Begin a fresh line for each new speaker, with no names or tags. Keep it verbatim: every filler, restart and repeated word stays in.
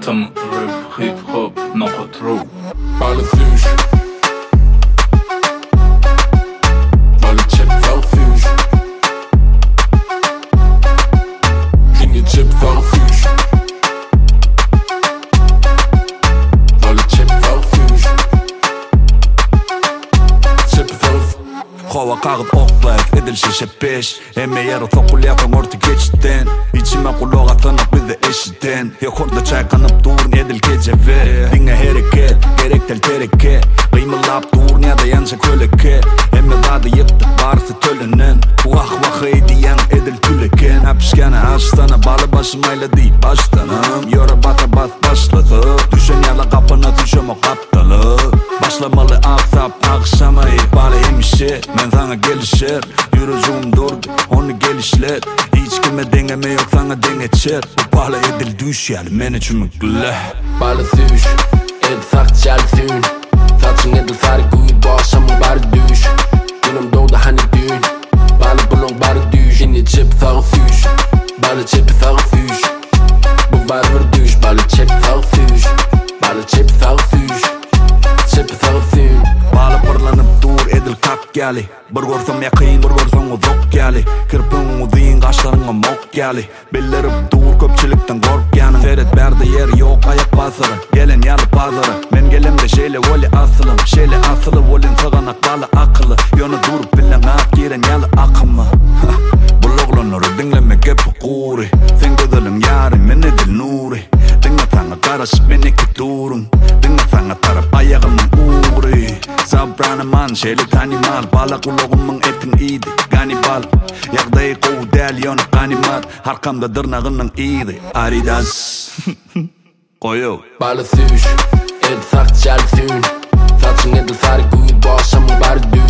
Tam rap, hip hop, något ro.
Balle fuge. Balle chip för fuge. Ingen chip för fuge. Balle chip för fuge. Chip för fuge.
Hava kağıt oklayıp edilse şepeş Emme yarı tokul yakın orta geçten İçime kulağa tanıp bir de eşitten Yok orada çaykanıp durun edil gece ve Dinle hareket gerek tel tereke Kıymılap durun ya da yansa köleke Emme vadı yıktık varsa tölünün Vah vah eydiyen edil tüleken Hapişkene hastana balı başımayla deyip baştanım Yora bata bat başladı Düşen yala kapına düşem o kaptalı Başlamalı aftap akşama ihbali emişe Men sana gelişer Yürüzüm durdu onu gelişler Hiç kime dengeme yok sana dengeçer Bu pahalı edil düş yani men için mutlu
Balle fuge. Edil sagt kärleksyn. Saçın edil färg gud Baksamın bari düş. Günüm doğdu hani dün. Balle bulong bari düş. Ingen chip för fuge. Balle chip för fuge. Bu var var düş. Balle chip för fuge. Balle chip för fuge. Chip för fuge.
Balı pırlanıp dur edil kak geli Bir görsem yakın bir görsem uzak geli Kirpin uziyin kaşlarına mok geli Bildirip dur köpçülükten kork yani Ferit berdi yer yok ayak basırı Gelin yalı pazarı Men gelimde şeyle voli asılım Şeyle asılı volin sığanak balı akıllı Yönü durup bilen at giren yalı akımı Buloglanları dinlemek hep kuri Sen gözülüm yarim men edil nuri Dinle sana karış men iki durum Dinle sana tarap ayağımın uğri Sabrana man şeyli animal Bala kulağımın etin iyiydi Ganibal Yağdayı kovu del yonu ganimat Harkamda dırnağının iyiydi Aridas Koyo
Balle fuge. Edil sagt kärleksyn. Saçın edil färg gud Baksamın bari düş.